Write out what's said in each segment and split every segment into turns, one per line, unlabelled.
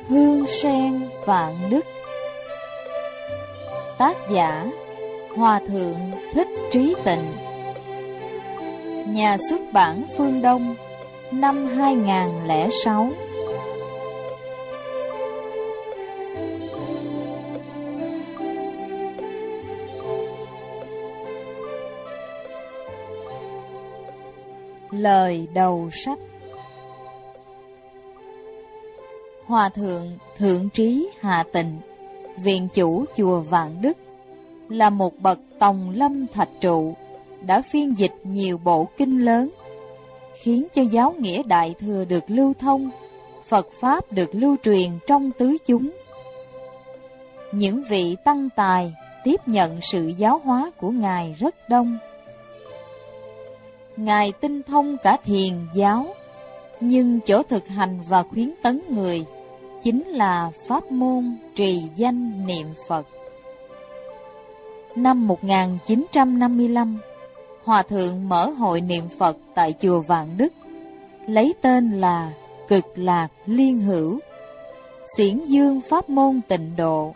Hương sen vạn đức. Tác giả Hòa thượng Thích Trí Tịnh. Nhà xuất bản Phương Đông, năm 2006. Lời đầu sách. Hòa thượng Thượng Trí Hạ Tịnh, viện chủ chùa Vạn Đức, là một bậc tòng lâm thạch trụ, đã phiên dịch nhiều bộ kinh lớn, khiến cho giáo nghĩa Đại Thừa được lưu thông, Phật Pháp được lưu truyền trong tứ chúng. Những vị tăng tài tiếp nhận sự giáo hóa của Ngài rất đông. Ngài tinh thông cả thiền giáo, nhưng chỗ thực hành và khuyến tấn người chính là pháp môn trì danh niệm Phật. Năm 1955, Hòa thượng mở hội niệm Phật tại chùa Vạn Đức, lấy tên là Cực Lạc Liên Hữu, xiển dương pháp môn tịnh độ.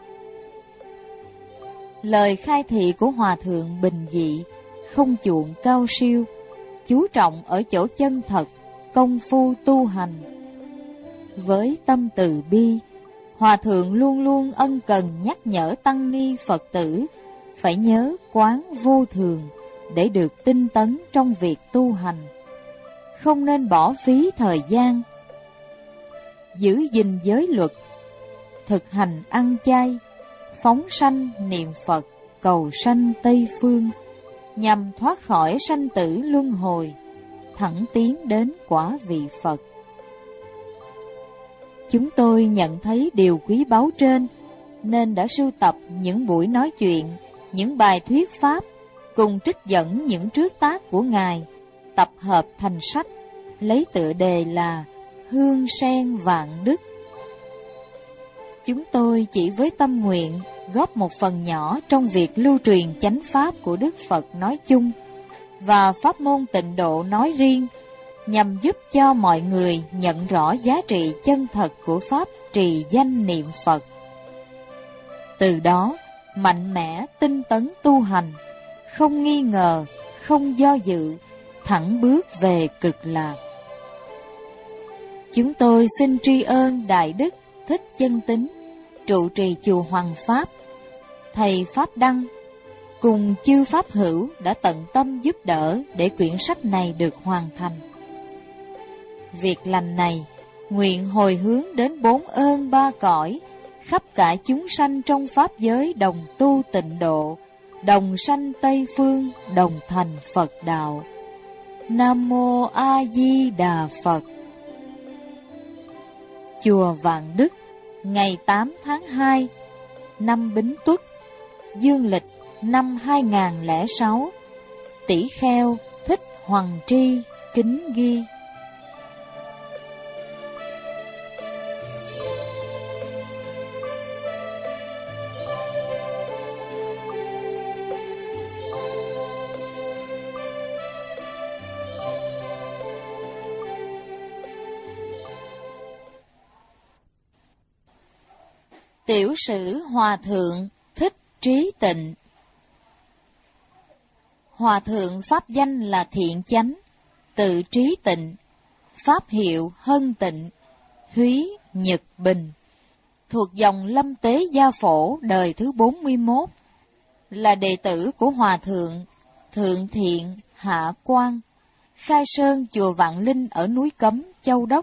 Lời khai thị của Hòa thượng bình dị, không chuộng cao siêu, chú trọng ở chỗ chân thật, công phu tu hành. Với tâm từ bi, Hòa thượng luôn luôn ân cần nhắc nhở tăng ni Phật tử phải nhớ quán vô thường để được tinh tấn trong việc tu hành, không nên bỏ phí thời gian. Giữ gìn giới luật, thực hành ăn chay, phóng sanh niệm Phật, cầu sanh Tây Phương, nhằm thoát khỏi sanh tử luân hồi, thẳng tiến đến quả vị Phật. Chúng tôi nhận thấy điều quý báu trên, nên đã sưu tập những buổi nói chuyện, những bài thuyết pháp, cùng trích dẫn những trước tác của Ngài, tập hợp thành sách, lấy tựa đề là Hương sen vạn đức. Chúng tôi chỉ với tâm nguyện góp một phần nhỏ trong việc lưu truyền chánh pháp của Đức Phật nói chung và pháp môn tịnh độ nói riêng, nhằm giúp cho mọi người nhận rõ giá trị chân thật của pháp trì danh niệm Phật. Từ đó, mạnh mẽ tinh tấn tu hành, không nghi ngờ, không do dự, thẳng bước về cực lạc. Chúng tôi xin tri ân Đại Đức Thích Chân Tín, trụ trì chùa Hoằng Pháp, thầy Pháp Đăng, cùng chư Pháp hữu đã tận tâm giúp đỡ để quyển sách này được hoàn thành. Việc lành này nguyện hồi hướng đến bốn ơn ba cõi, khắp cả chúng sanh trong pháp giới đồng tu tịnh độ, đồng sanh Tây Phương, đồng thành Phật đạo. Nam Mô A Di Đà Phật. Chùa Vạn Đức, ngày 8 tháng 2, năm Bính Tuất, dương lịch năm 2006, Tỷ Kheo Thích Hoằng Tri kính ghi. Tiểu sử Hòa thượng Thích Trí Tịnh. Hòa thượng pháp danh là Thiện Chánh, tự Trí Tịnh, pháp hiệu Hân Tịnh, Húy Nhật Bình, thuộc dòng Lâm Tế Gia Phổ đời thứ 41, là đệ tử của Hòa thượng Thượng Thiện Hạ Quang, khai sơn chùa Vạn Linh ở núi Cấm, Châu Đốc.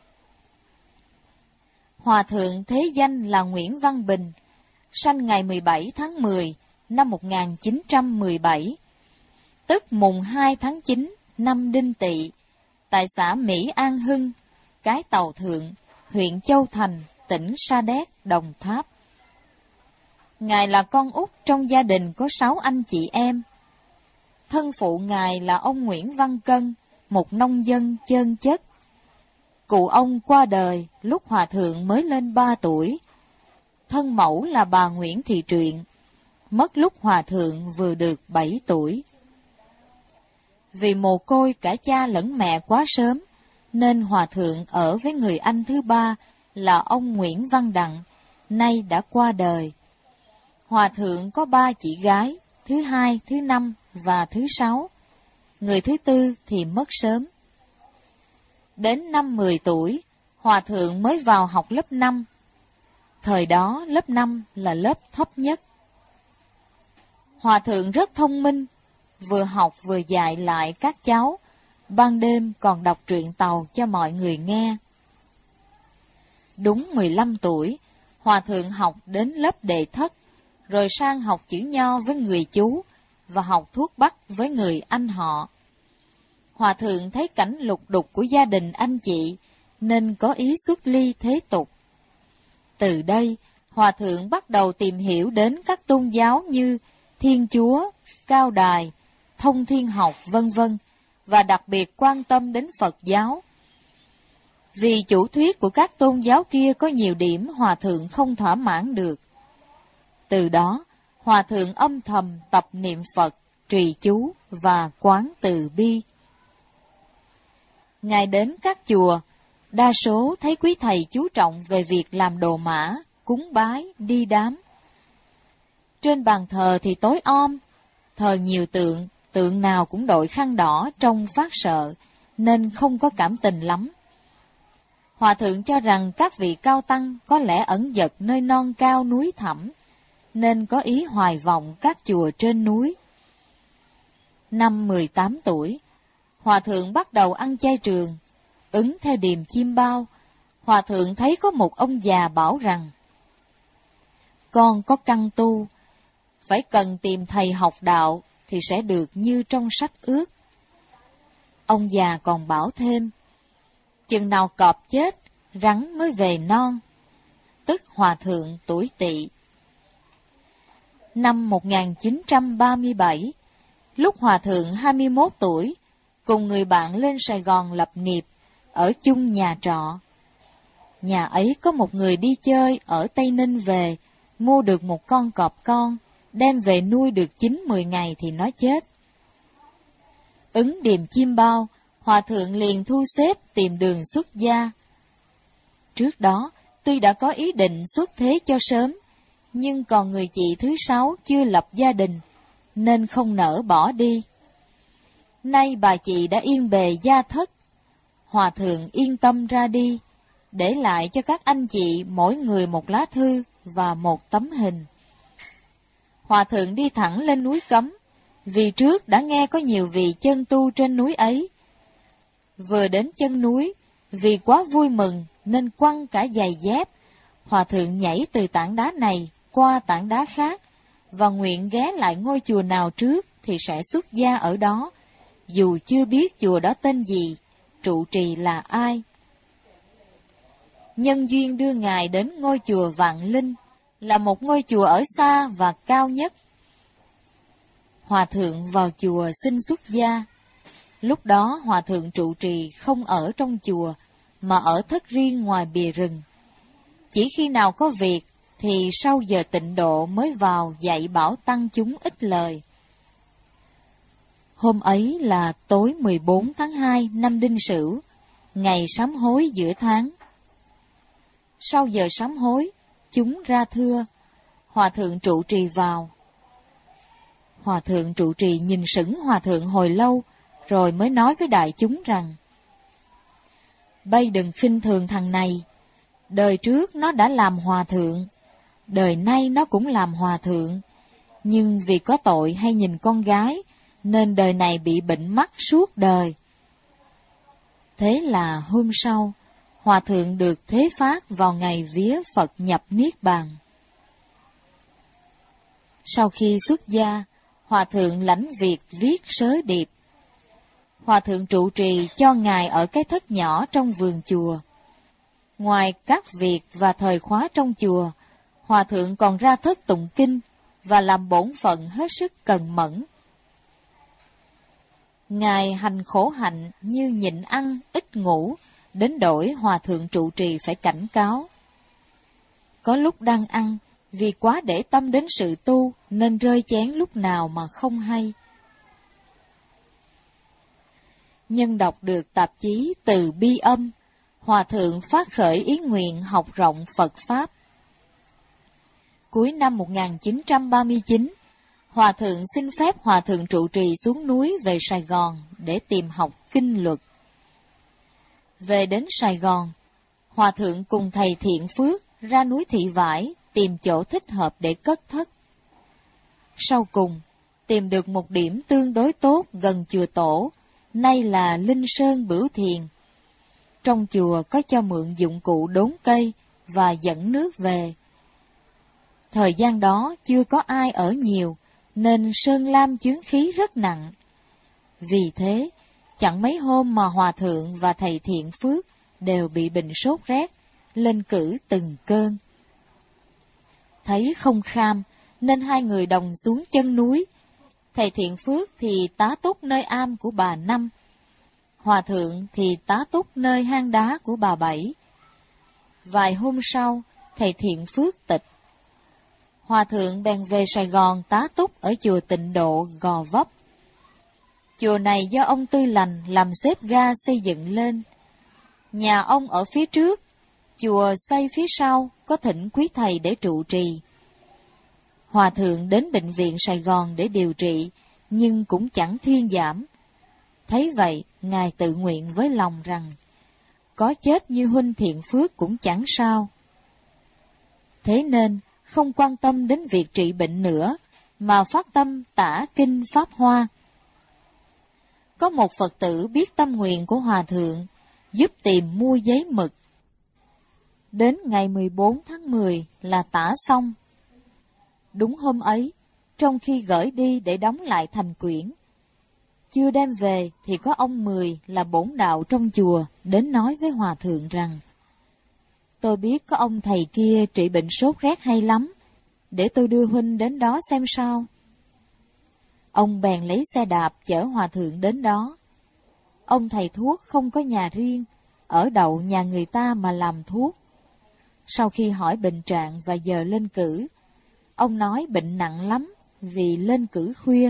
Hòa thượng thế danh là Nguyễn Văn Bình, sanh ngày 17 tháng 10 năm 1917, tức mùng 2 tháng 9 năm Đinh Tỵ, tại xã Mỹ An Hưng, Cái Tàu Thượng, huyện Châu Thành, tỉnh Sa Đéc, Đồng Tháp. Ngài là con út trong gia đình có 6 anh chị em. Thân phụ Ngài là ông Nguyễn Văn Cân, một nông dân chân chất. Cụ ông qua đời lúc Hòa thượng mới lên 3 tuổi. Thân mẫu là bà Nguyễn Thị Truyện, mất lúc Hòa thượng vừa được 7 tuổi. Vì mồ côi cả cha lẫn mẹ quá sớm, nên Hòa thượng ở với người anh thứ ba là ông Nguyễn Văn Đặng, nay đã qua đời. Hòa thượng có 3 chị gái, thứ hai, thứ năm và thứ 6. Người thứ tư thì mất sớm. Đến năm 10 tuổi, Hòa thượng mới vào học lớp 5. Thời đó lớp 5 là lớp thấp nhất. Hòa thượng rất thông minh, vừa học vừa dạy lại các cháu, ban đêm còn đọc truyện Tàu cho mọi người nghe. Đúng 15 tuổi, Hòa thượng học đến lớp đệ thất, rồi sang học chữ nho với người chú và học thuốc bắc với người anh họ. Hòa thượng thấy cảnh lục đục của gia đình anh chị, nên có ý xuất ly thế tục. Từ đây, Hòa thượng bắt đầu tìm hiểu đến các tôn giáo như Thiên Chúa, Cao Đài, Thông Thiên học, vân vân, và đặc biệt quan tâm đến Phật giáo. Vì chủ thuyết của các tôn giáo kia có nhiều điểm Hòa thượng không thỏa mãn được. Từ đó, Hòa thượng âm thầm tập niệm Phật, trì chú và quán từ bi. Ngài đến các chùa, đa số thấy quý thầy chú trọng về việc làm đồ mã, cúng bái, đi đám. Trên bàn thờ thì tối om, thờ nhiều tượng, tượng nào cũng đội khăn đỏ trông phát sợ, nên không có cảm tình lắm. Hòa thượng cho rằng các vị cao tăng có lẽ ẩn dật nơi non cao núi thẳm, nên có ý hoài vọng các chùa trên núi. Năm 18 tuổi, Hòa thượng bắt đầu ăn chay trường, ứng theo điềm chim bao. Hòa thượng thấy có một ông già bảo rằng, con có căn tu, phải cần tìm thầy học đạo thì sẽ được như trong sách ước. Ông già còn bảo thêm, chừng nào cọp chết, rắn mới về non, tức Hòa thượng tuổi Tỵ. Năm 1937, lúc Hòa thượng 21 tuổi, cùng người bạn lên Sài Gòn lập nghiệp, ở chung nhà trọ. Nhà ấy có một người đi chơi ở Tây Ninh về, mua được một con cọp con, đem về nuôi được 9-10 ngày thì nó chết. Ứng điềm chim bao, Hòa thượng liền thu xếp tìm đường xuất gia. Trước đó, tuy đã có ý định xuất thế cho sớm, nhưng còn người chị thứ 6 chưa lập gia đình, nên không nỡ bỏ đi. Nay bà chị đã yên bề gia thất, Hòa thượng yên tâm ra đi, để lại cho các anh chị mỗi người một lá thư và một tấm hình. Hòa thượng đi thẳng lên núi Cấm, vì trước đã nghe có nhiều vị chân tu trên núi ấy. Vừa đến chân núi, vì quá vui mừng nên quăng cả giày dép, Hòa thượng nhảy từ tảng đá này qua tảng đá khác, và nguyện ghé lại ngôi chùa nào trước thì sẽ xuất gia ở đó, dù chưa biết chùa đó tên gì, trụ trì là ai. Nhân duyên đưa Ngài đến ngôi chùa Vạn Linh, là một ngôi chùa ở xa và cao nhất. Hòa thượng vào chùa xin xuất gia. Lúc đó Hòa thượng trụ trì không ở trong chùa, mà ở thất riêng ngoài bìa rừng. Chỉ khi nào có việc, thì sau giờ tịnh độ mới vào dạy bảo tăng chúng ít lời. Hôm ấy là tối 14 tháng 2 năm Đinh Sửu, ngày sám hối giữa tháng. Sau giờ sám hối, chúng ra thưa, Hòa thượng trụ trì vào. Hòa thượng trụ trì nhìn sững Hòa thượng hồi lâu, rồi mới nói với đại chúng rằng, bây đừng khinh thường thằng này, đời trước nó đã làm hòa thượng, đời nay nó cũng làm hòa thượng, nhưng vì có tội hay nhìn con gái, nên đời này bị bệnh mắt suốt đời. Thế là hôm sau, Hòa thượng được thế phát vào ngày vía Phật nhập Niết Bàn. Sau khi xuất gia, Hòa thượng lãnh việc viết sớ điệp. Hòa thượng trụ trì cho Ngài ở cái thất nhỏ trong vườn chùa. Ngoài các việc và thời khóa trong chùa, Hòa thượng còn ra thất tụng kinh và làm bổn phận hết sức cần mẫn. Ngài hành khổ hạnh như nhịn ăn, ít ngủ, đến đổi Hòa thượng trụ trì phải cảnh cáo. Có lúc đang ăn, vì quá để tâm đến sự tu, nên rơi chén lúc nào mà không hay. Nhân đọc được tạp chí Từ Bi Âm, Hòa thượng phát khởi ý nguyện học rộng Phật Pháp. Cuối năm 1939, Hòa thượng xin phép Hòa thượng trụ trì xuống núi về Sài Gòn để tìm học kinh luật. Về đến Sài Gòn, Hòa thượng cùng thầy Thiện Phước ra núi Thị Vải tìm chỗ thích hợp để cất thất. Sau cùng, tìm được một điểm tương đối tốt gần chùa Tổ, nay là Linh Sơn Bửu Thiền. Trong chùa có cho mượn dụng cụ đốn cây và dẫn nước về. Thời gian đó chưa có ai ở nhiều, nên sơn lam chướng khí rất nặng. Vì thế, chẳng mấy hôm mà Hòa thượng và thầy Thiện Phước đều bị bệnh sốt rét, lên cử từng cơn. Thấy không kham, nên hai người đồng xuống chân núi. Thầy Thiện Phước thì tá túc nơi am của bà Năm, Hòa thượng thì tá túc nơi hang đá của bà Bảy. Vài hôm sau, thầy Thiện Phước tịch. Hòa thượng bèn về Sài Gòn tá túc ở chùa Tịnh Độ, Gò Vấp. Chùa này do ông Tư Lành làm xếp ga xây dựng lên. Nhà ông ở phía trước, chùa xây phía sau, có thỉnh quý thầy để trụ trì. Hòa thượng đến bệnh viện Sài Gòn để điều trị, nhưng cũng chẳng thuyên giảm. Thấy vậy, Ngài tự nguyện với lòng rằng, có chết như huynh Thiện Phước cũng chẳng sao. Thế nên, không quan tâm đến việc trị bệnh nữa, mà phát tâm tả kinh Pháp Hoa. Có một Phật tử biết tâm nguyện của Hòa thượng, giúp tìm mua giấy mực. Đến ngày 14 tháng 10 là tả xong. Đúng hôm ấy, trong khi gửi đi để đóng lại thành quyển, chưa đem về thì có ông Mười là bổn đạo trong chùa đến nói với Hòa thượng rằng, tôi biết có ông thầy kia trị bệnh sốt rét hay lắm, để tôi đưa huynh đến đó xem sao. Ông bèn lấy xe đạp chở Hòa thượng đến đó. Ông thầy thuốc không có nhà riêng, ở đậu nhà người ta mà làm thuốc. Sau khi hỏi bệnh trạng và giờ lên cử, ông nói bệnh nặng lắm vì lên cử khuya.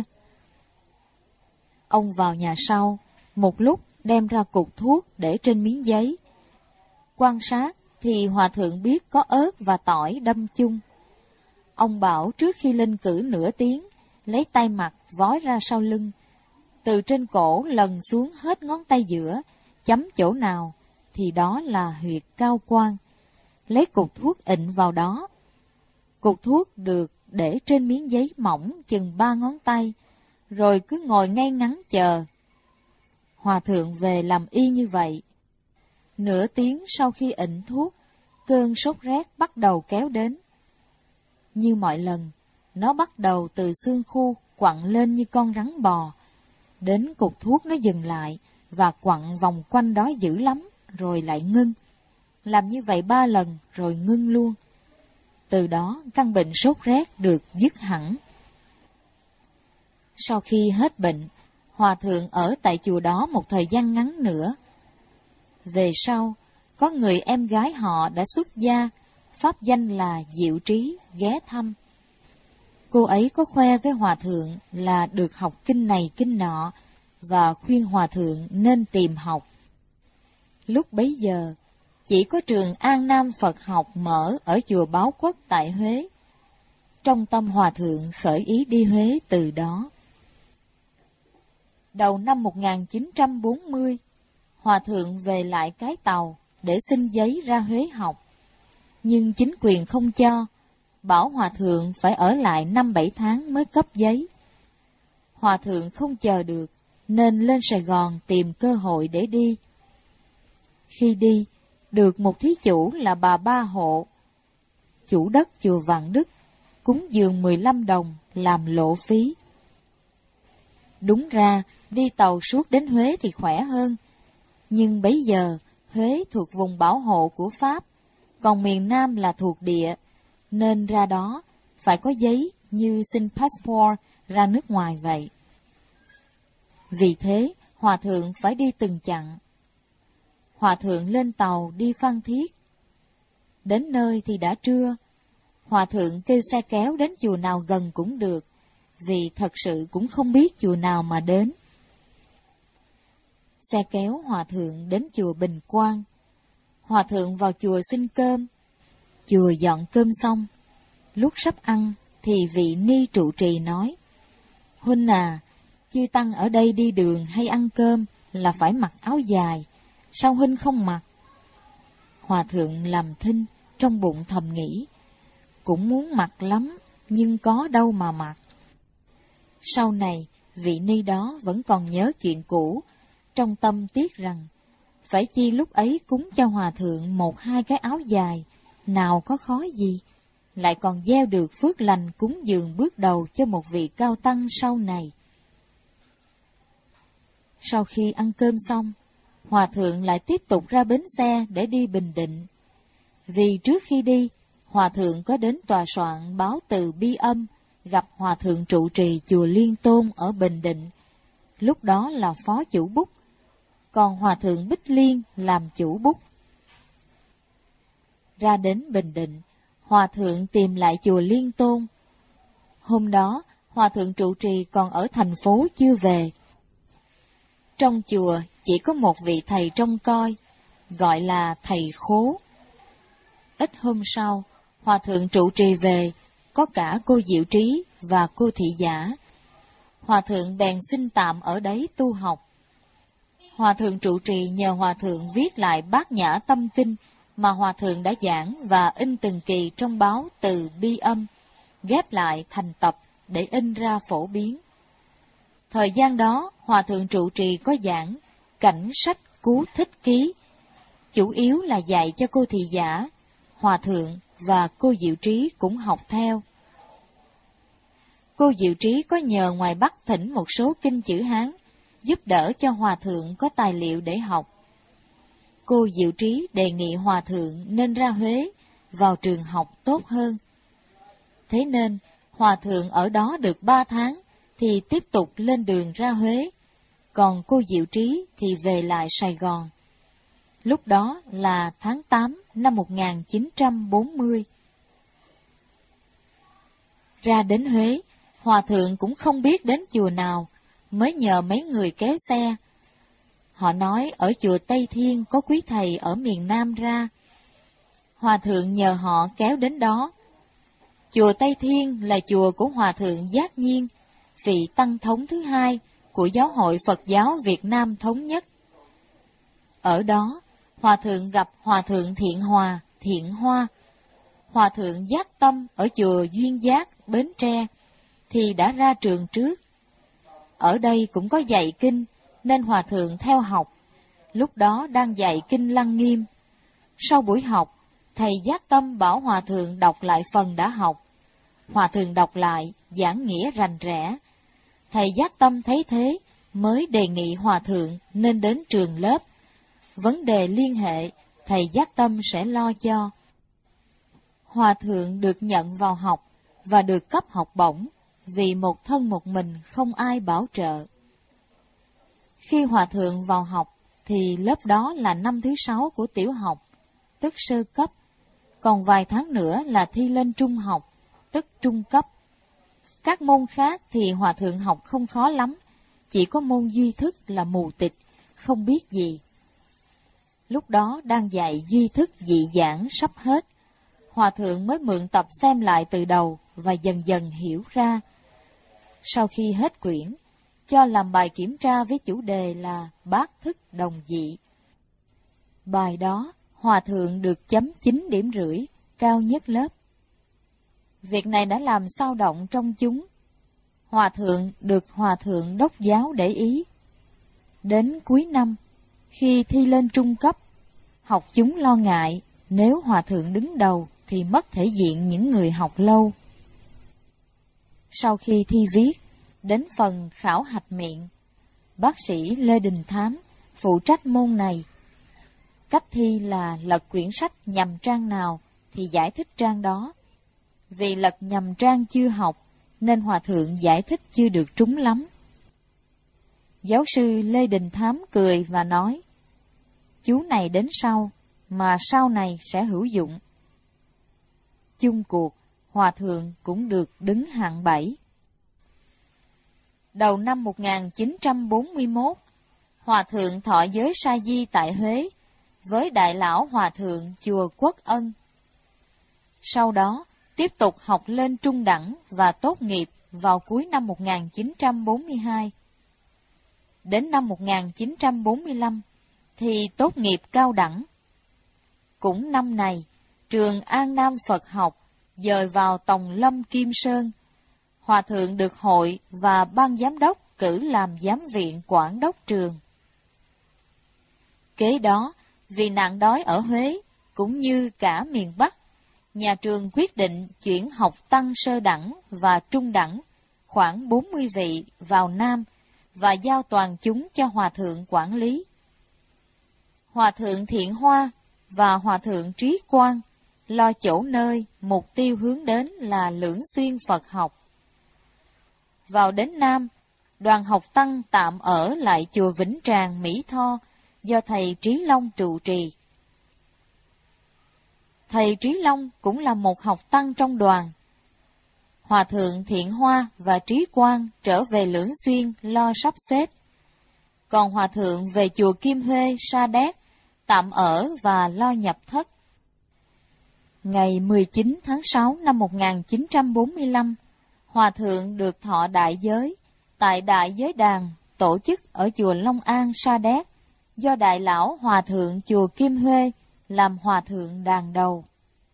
Ông vào nhà sau, một lúc đem ra cục thuốc để trên miếng giấy. Quan sát thì Hòa thượng biết có ớt và tỏi đâm chung. Ông bảo trước khi lên cử nửa tiếng, lấy tay mặt vói ra sau lưng, từ trên cổ lần xuống hết ngón tay giữa, chấm chỗ nào thì đó là huyệt cao quan. Lấy cục thuốc ịn vào đó. Cục thuốc được để trên miếng giấy mỏng chừng 3 ngón tay, rồi cứ ngồi ngay ngắn chờ. Hòa thượng về làm y như vậy. Nửa tiếng sau khi ịn thuốc, cơn sốt rét bắt đầu kéo đến. Như mọi lần, nó bắt đầu từ xương khu quặn lên như con rắn bò. Đến cục thuốc nó dừng lại và quặn vòng quanh đó dữ lắm, rồi lại ngưng. Làm như vậy 3 lần rồi ngưng luôn. Từ đó căn bệnh sốt rét được dứt hẳn. Sau khi hết bệnh, Hòa thượng ở tại chùa đó một thời gian ngắn nữa. Về sau, có người em gái họ đã xuất gia, pháp danh là Diệu Trí, ghé thăm. Cô ấy có khoe với Hòa thượng là được học kinh này kinh nọ, và khuyên Hòa thượng nên tìm học. Lúc bấy giờ, chỉ có trường An Nam Phật học mở ở chùa Báo Quốc tại Huế. Trong tâm Hòa thượng khởi ý đi Huế từ đó. Đầu năm 1940, Hòa thượng về lại Cái Tàu để xin giấy ra Huế học. Nhưng chính quyền không cho, bảo Hòa thượng phải ở lại 5-7 tháng mới cấp giấy. Hòa thượng không chờ được, nên lên Sài Gòn tìm cơ hội để đi. Khi đi, được một thí chủ là bà Ba Hộ, chủ đất chùa Vạn Đức, cúng dường 15 đồng làm lộ phí. Đúng ra, đi tàu suốt đến Huế thì khỏe hơn, nhưng bấy giờ Huế thuộc vùng bảo hộ của Pháp, còn miền Nam là thuộc địa, nên ra đó phải có giấy như xin passport ra nước ngoài vậy. Vì thế, Hòa thượng phải đi từng chặng. Hòa thượng lên tàu đi Phan Thiết. Đến nơi thì đã trưa. Hòa thượng kêu xe kéo đến chùa nào gần cũng được, vì thật sự cũng không biết chùa nào mà đến. Xe kéo Hòa thượng đến chùa Bình Quang. Hòa thượng vào chùa xin cơm. Chùa dọn cơm xong, lúc sắp ăn thì vị ni trụ trì nói: Huynh à, chư tăng ở đây đi đường hay ăn cơm là phải mặc áo dài, sao huynh không mặc? Hòa thượng làm thinh, trong bụng thầm nghĩ, cũng muốn mặc lắm, nhưng có đâu mà mặc. Sau này, vị ni đó vẫn còn nhớ chuyện cũ, trong tâm tiếc rằng, phải chi lúc ấy cúng cho hòa thượng 1-2 cái áo dài, nào có khó gì, lại còn gieo được phước lành cúng dường bước đầu cho một vị cao tăng sau này. Sau khi ăn cơm xong, hòa thượng lại tiếp tục ra bến xe để đi Bình Định. Vì trước khi đi, hòa thượng có đến tòa soạn báo từ Bi Âm, gặp hòa thượng trụ trì chùa Liên Tôn ở Bình Định, lúc đó là phó chủ bút, còn hòa thượng Bích Liên làm chủ bút. Ra đến Bình Định, hòa thượng tìm lại chùa Liên Tôn. Hôm đó, hòa thượng trụ trì còn ở thành phố chưa về. Trong chùa chỉ có một vị thầy trông coi, gọi là thầy Khố. Ít hôm sau, hòa thượng trụ trì về, có cả cô Diệu Trí và cô Thị Giả. Hòa thượng bèn xin tạm ở đấy tu học. Hòa thượng trụ trì nhờ hòa thượng viết lại Bát Nhã Tâm Kinh mà hòa thượng đã giảng và in từng kỳ trong báo từ Bi Âm, ghép lại thành tập để in ra phổ biến. Thời gian đó, hòa thượng trụ trì có giảng Cảnh Sách Cú Thích Ký, chủ yếu là dạy cho cô Thị Giả. Hòa thượng và cô Diệu Trí cũng học theo. Cô Diệu Trí có nhờ ngoài Bắc thỉnh một số kinh chữ Hán, giúp đỡ cho hòa thượng có tài liệu để học. Cô Diệu Trí đề nghị hòa thượng nên ra Huế, vào trường học tốt hơn. Thế nên, hòa thượng ở đó được 3 tháng, thì tiếp tục lên đường ra Huế, còn cô Diệu Trí thì về lại Sài Gòn. Lúc đó là tháng 8 năm 1940. Ra đến Huế, hòa thượng cũng không biết đến chùa nào, mới nhờ mấy người kéo xe. Họ nói ở chùa Tây Thiên có quý thầy ở miền Nam ra. Hòa thượng nhờ họ kéo đến đó. Chùa Tây Thiên là chùa của hòa thượng Giác Nhiên, vị tăng thống thứ 2 của Giáo hội Phật giáo Việt Nam Thống Nhất. Ở đó, hòa thượng gặp hòa thượng Thiện Hòa, Thiện Hoa. Hòa thượng Giác Tâm ở chùa Duyên Giác, Bến Tre, thì đã ra trường trước. Ở đây cũng có dạy kinh, nên hòa thượng theo học. Lúc đó đang dạy kinh Lăng Nghiêm. Sau buổi học, thầy Giác Tâm bảo hòa thượng đọc lại phần đã học. Hòa thượng đọc lại, giảng nghĩa rành rẽ. Thầy Giác Tâm thấy thế, mới đề nghị hòa thượng nên đến trường lớp. Vấn đề liên hệ, thầy Giác Tâm sẽ lo cho. Hòa thượng được nhận vào học và được cấp học bổng, vì một thân một mình không ai bảo trợ. Khi hòa thượng vào học, thì lớp đó là năm thứ 6 của tiểu học, tức sơ cấp, còn vài tháng nữa là thi lên trung học, tức trung cấp. Các môn khác thì hòa thượng học không khó lắm, chỉ có môn duy thức là mù tịch, không biết gì. Lúc đó đang dạy duy thức dị giảng sắp hết, hòa thượng mới mượn tập xem lại từ đầu và dần dần hiểu ra. Sau khi hết quyển, cho làm bài kiểm tra với chủ đề là bát thức đồng dị. Bài đó, hòa thượng được chấm 9,5 điểm, cao nhất lớp. Việc này đã làm xao động trong chúng. Hòa thượng được hòa thượng đốc giáo để ý. Đến cuối năm, khi thi lên trung cấp, học chúng lo ngại nếu hòa thượng đứng đầu thì mất thể diện những người học lâu. Sau khi thi viết, đến phần khảo hạch miệng, bác sĩ Lê Đình Thám phụ trách môn này. Cách thi là lật quyển sách nhầm trang nào thì giải thích trang đó. Vì lật nhầm trang chưa học, nên hòa thượng giải thích chưa được trúng lắm. Giáo sư Lê Đình Thám cười và nói, chú này đến sau, mà sau này sẽ hữu dụng. Chung cuộc, hòa thượng cũng được đứng hạng 7. Đầu năm 1941, hòa thượng thọ giới sa di tại Huế, với đại lão hòa thượng chùa Quốc Ân. Sau đó, tiếp tục học lên trung đẳng và tốt nghiệp vào cuối năm 1942. Đến năm 1945 thì tốt nghiệp cao đẳng. Cũng năm này, trường An Nam Phật học dời vào Tòng Lâm Kim Sơn. Hòa thượng được hội và ban giám đốc cử làm giám viện quản đốc trường. Kế đó, vì nạn đói ở Huế cũng như cả miền Bắc, nhà trường quyết định chuyển học tăng sơ đẳng và trung đẳng khoảng 40 vị vào Nam và giao toàn chúng cho hòa thượng quản lý. Hòa thượng Thiện Hoa và hòa thượng Trí Quang lo chỗ nơi, mục tiêu hướng đến là Lưỡng Xuyên Phật học. Vào đến Nam, đoàn học tăng tạm ở lại chùa Vĩnh Tràng, Mỹ Tho, do thầy Trí Long trụ trì. Thầy Trí Long cũng là một học tăng trong đoàn. Hòa thượng Thiện Hoa và Trí Quang trở về Lưỡng Xuyên lo sắp xếp. Còn hòa thượng về chùa Kim Huê, Sa Đéc, tạm ở và lo nhập thất. Ngày 19 tháng 6 năm 1945, hòa thượng được thọ đại giới tại Đại Giới Đàn tổ chức ở chùa Long An, Sa Đéc, do đại lão hòa thượng chùa Kim Huê làm hòa thượng đàn đầu.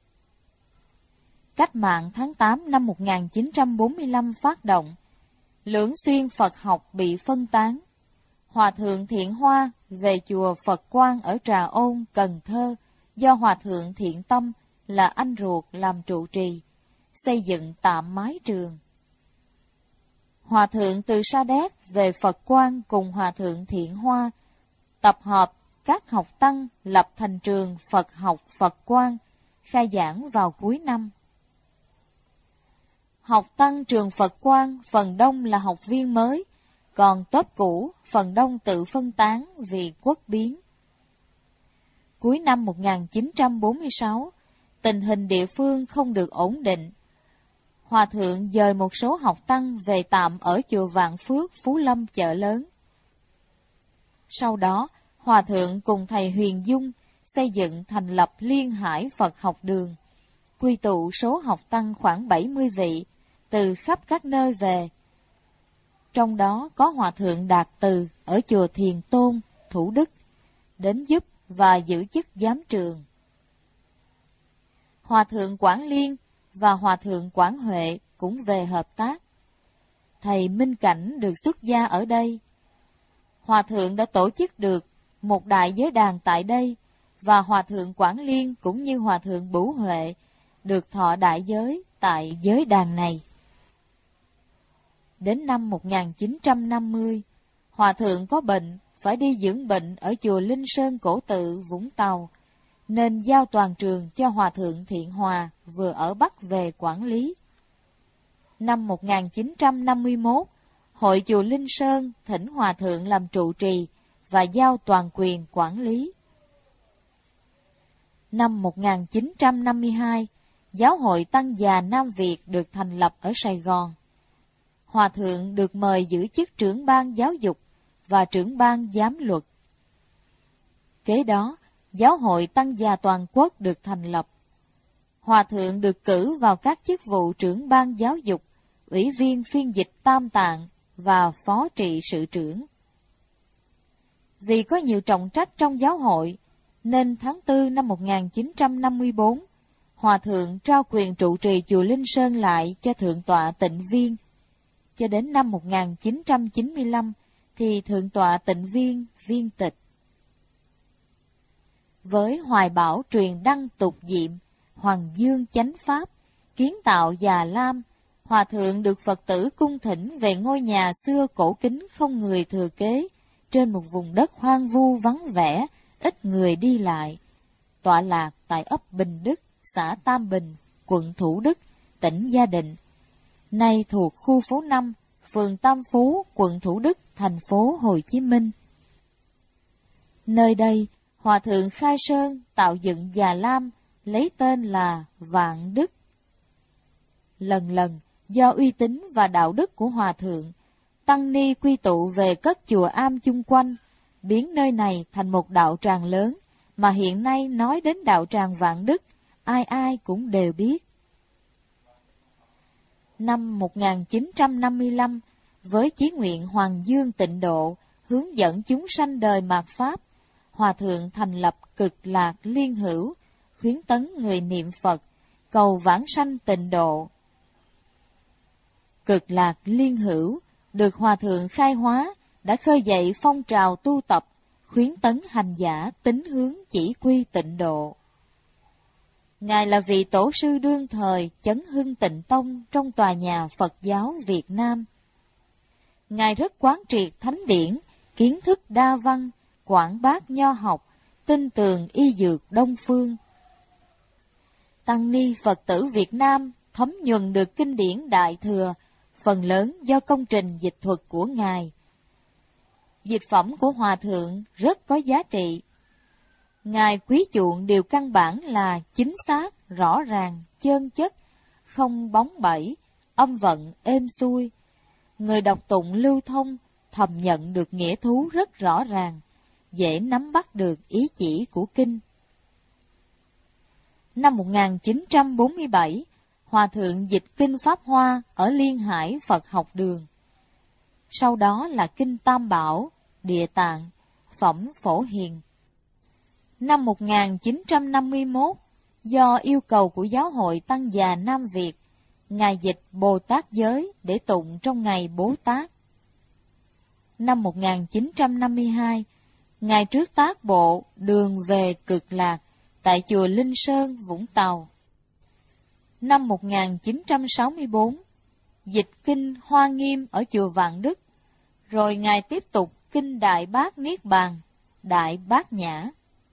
Cách mạng tháng 8 năm 1945 phát động, Lưỡng Xuyên Phật học bị phân tán. Hòa thượng Thiện Hoa về chùa Phật Quang ở Trà Ôn, Cần Thơ, do hòa thượng Thiện Tâm là anh ruột làm trụ trì, xây dựng tạm mái trường. Hòa thượng từ Sa Đéc về Phật Quang cùng hòa thượng Thiện Hoa, tập hợp các học tăng lập thành trường Phật học Phật Quang, khai giảng vào cuối năm. Học tăng trường Phật Quang phần đông là học viên mới, còn tốp cũ phần đông tự phân tán vì quốc biến. Cuối năm 1946, tình hình địa phương không được ổn định. Hòa thượng dời một số học tăng về tạm ở chùa Vạn Phước, Phú Lâm, Chợ Lớn. Sau đó, hòa thượng cùng thầy Huyền Dung xây dựng thành lập Liên Hải Phật học đường, quy tụ số học tăng khoảng 70 vị, từ khắp các nơi về. Trong đó có hòa thượng Đạt Từ ở chùa Thiền Tôn, Thủ Đức, đến giúp và giữ chức giám trường. Hòa thượng Quảng Liên và hòa thượng Quảng Huệ cũng về hợp tác. Thầy Minh Cảnh được xuất gia ở đây. Hòa thượng đã tổ chức được một đại giới đàn tại đây, và hòa thượng Quảng Liên cũng như hòa thượng Bửu Huệ được thọ đại giới tại giới đàn này. Đến năm 1950, hòa thượng có bệnh, phải đi dưỡng bệnh ở chùa Linh Sơn Cổ Tự, Vũng Tàu, nên giao toàn trường cho hòa thượng Thiện Hòa vừa ở Bắc về quản lý. Năm 1951, hội chùa Linh Sơn thỉnh hòa thượng làm trụ trì và giao toàn quyền quản lý. Năm 1952, Giáo hội Tăng già Nam Việt được thành lập ở Sài Gòn. Hòa thượng được mời giữ chức trưởng ban giáo dục và trưởng ban giám luật. Kế đó, Giáo hội Tăng già toàn quốc được thành lập. Hòa thượng được cử vào các chức vụ trưởng ban giáo dục, ủy viên phiên dịch Tam Tạng và phó trị sự trưởng. Vì có nhiều trọng trách trong giáo hội, nên tháng 4 năm 1954, hòa thượng trao quyền trụ trì chùa Linh Sơn lại cho thượng tọa Tịnh Viên. Cho đến năm 1995 thì thượng tọa Tịnh Viên viên tịch. Với hoài bão truyền đăng tục diệm, Hoàng Dương chánh pháp, kiến tạo Già Lam, hòa thượng được Phật tử cung thỉnh về ngôi nhà xưa cổ kính không người thừa kế, trên một vùng đất hoang vu vắng vẻ, ít người đi lại, tọa lạc tại ấp Bình Đức, xã Tam Bình, quận Thủ Đức, tỉnh Gia Định, nay thuộc khu phố 5, phường Tam Phú, quận Thủ Đức, thành phố Hồ Chí Minh. Nơi đây, hòa thượng khai sơn tạo dựng Già Lam, lấy tên là Vạn Đức. Lần lần, do uy tín và đạo đức của hòa thượng, tăng ni quy tụ về cất chùa am chung quanh, biến nơi này thành một đạo tràng lớn mà hiện nay nói đến đạo tràng Vạn Đức, ai ai cũng đều biết. Năm 1955, với chí nguyện Hoàng Dương tịnh độ, hướng dẫn chúng sanh đời mạt Pháp, Hòa Thượng thành lập Cực Lạc Liên Hữu, khuyến tấn người niệm Phật, cầu vãng sanh tịnh độ. Cực Lạc Liên Hữu được Hòa Thượng khai hóa, đã khơi dậy phong trào tu tập, khuyến tấn hành giả tín hướng chỉ quy tịnh độ. Ngài là vị tổ sư đương thời chấn hưng Tịnh Tông trong tòa nhà Phật giáo Việt Nam. Ngài rất quán triệt thánh điển, kiến thức đa văn, quảng bác nho học, tin tường y dược Đông phương. Tăng ni Phật tử Việt Nam thấm nhuần được kinh điển Đại Thừa, phần lớn do công trình dịch thuật của Ngài. Dịch phẩm của Hòa Thượng rất có giá trị. Ngài quý chuộng điều căn bản là chính xác, rõ ràng, chân chất, không bóng bẩy, âm vận êm xuôi. Người đọc tụng lưu thông, thầm nhận được nghĩa thú rất rõ ràng, dễ nắm bắt được ý chỉ của kinh. Năm 1947, Hòa Thượng dịch kinh Pháp Hoa ở Liên Hải Phật học đường. Sau đó là kinh Tam Bảo, Địa Tạng, Phẩm Phổ Hiền. Năm 1951, do yêu cầu của Giáo hội Tăng già Nam Việt, Ngài dịch Bồ Tát giới để tụng trong ngày Bố Tát. Năm 1952, Ngài trước tác bộ Đường về Cực Lạc tại chùa Linh Sơn, Vũng Tàu. Năm 1964, dịch kinh Hoa Nghiêm ở chùa Vạn Đức, rồi Ngài tiếp tục kinh Đại Bát Niết Bàn, Đại Bát Nhã.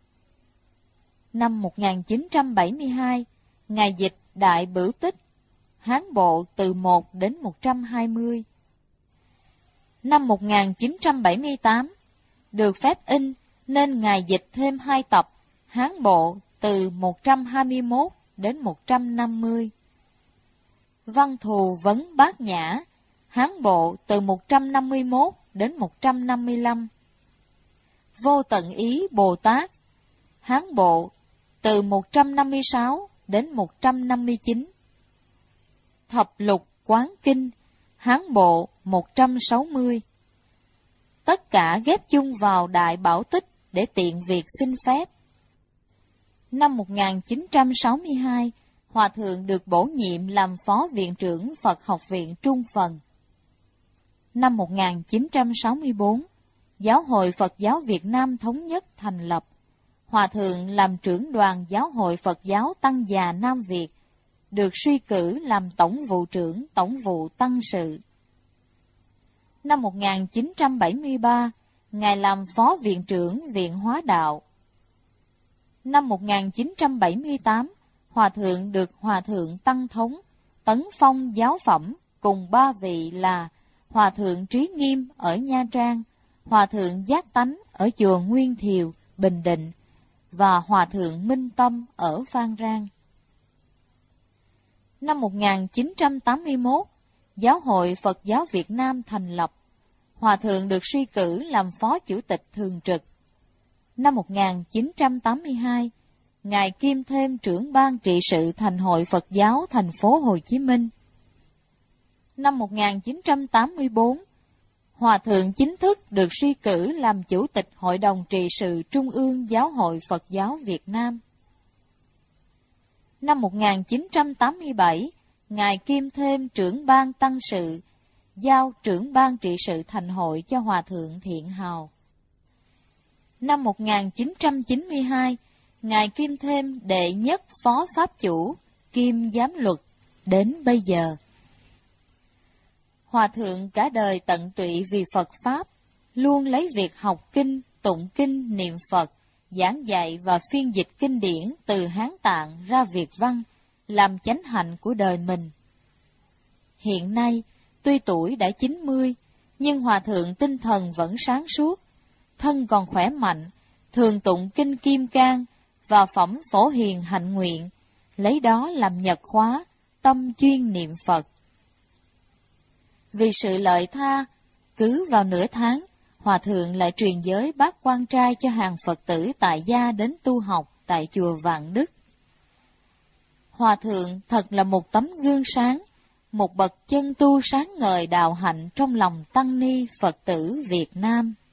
Năm 1972, Ngài dịch Đại Bửu Tích, Hán bộ từ 1 đến 120. Năm 1978, được phép in nên Ngài dịch thêm 2 tập, Hán bộ từ 121 đến 150. Văn thù vấn Bát Nhã, Hán bộ từ 151 đến 155. Vô tận ý Bồ Tát, Hán bộ từ 156 đến 159. Thập lục quán kinh, Hán bộ 160. Tất cả ghép chung vào Đại Bảo Tích để tiện việc xin phép. Năm 1962, Hòa Thượng được bổ nhiệm làm Phó Viện trưởng Phật Học viện Trung Phần. Năm 1964, Giáo hội Phật giáo Việt Nam Thống nhất thành lập. Hòa Thượng làm trưởng đoàn Giáo hội Phật giáo Tăng già Nam Việt, được suy cử làm Tổng vụ trưởng Tổng vụ Tăng sự. Năm 1973, Ngài làm Phó Viện trưởng Viện Hóa Đạo. Năm 1978, Hòa Thượng được Hòa Thượng Tăng Thống, tấn phong giáo phẩm cùng 3 vị là Hòa Thượng Trí Nghiêm ở Nha Trang, Hòa Thượng Giác Tánh ở chùa Nguyên Thiều, Bình Định, và Hòa Thượng Minh Tâm ở Phan Rang. Năm 1981, Giáo hội Phật giáo Việt Nam thành lập. Hòa Thượng được suy cử làm Phó Chủ tịch Thường trực. Năm 1982, Ngài kiêm thêm trưởng ban trị sự Thành hội Phật giáo thành phố Hồ Chí Minh. Năm 1984, Hòa Thượng chính thức được suy cử làm Chủ tịch Hội đồng trị sự Trung ương Giáo hội Phật giáo Việt Nam. Năm 1987, Ngài kiêm thêm trưởng ban tăng sự, giao trưởng ban trị sự Thành hội cho Hòa Thượng Thiện Hào. Năm 1992, Ngài kiêm thêm đệ nhất phó pháp chủ, kiêm giám luật, đến bây giờ. Hòa Thượng cả đời tận tụy vì Phật Pháp, luôn lấy việc học kinh, tụng kinh, niệm Phật, giảng dạy và phiên dịch kinh điển từ Hán Tạng ra Việt văn, làm chánh hạnh của đời mình. Hiện nay, tuy tuổi đã 90, nhưng Hòa Thượng tinh thần vẫn sáng suốt, thân còn khỏe mạnh, thường tụng kinh Kim Cang và phẩm Phổ Hiền hạnh nguyện, lấy đó làm nhật khóa, tâm chuyên niệm Phật. Vì sự lợi tha, cứ vào nửa tháng, Hòa thượng lại truyền giới bát quan trai cho hàng Phật tử tại gia đến tu học tại chùa Vạn Đức. Hòa thượng thật là một tấm gương sáng, một bậc chân tu sáng ngời đạo hạnh trong lòng tăng ni Phật tử Việt Nam.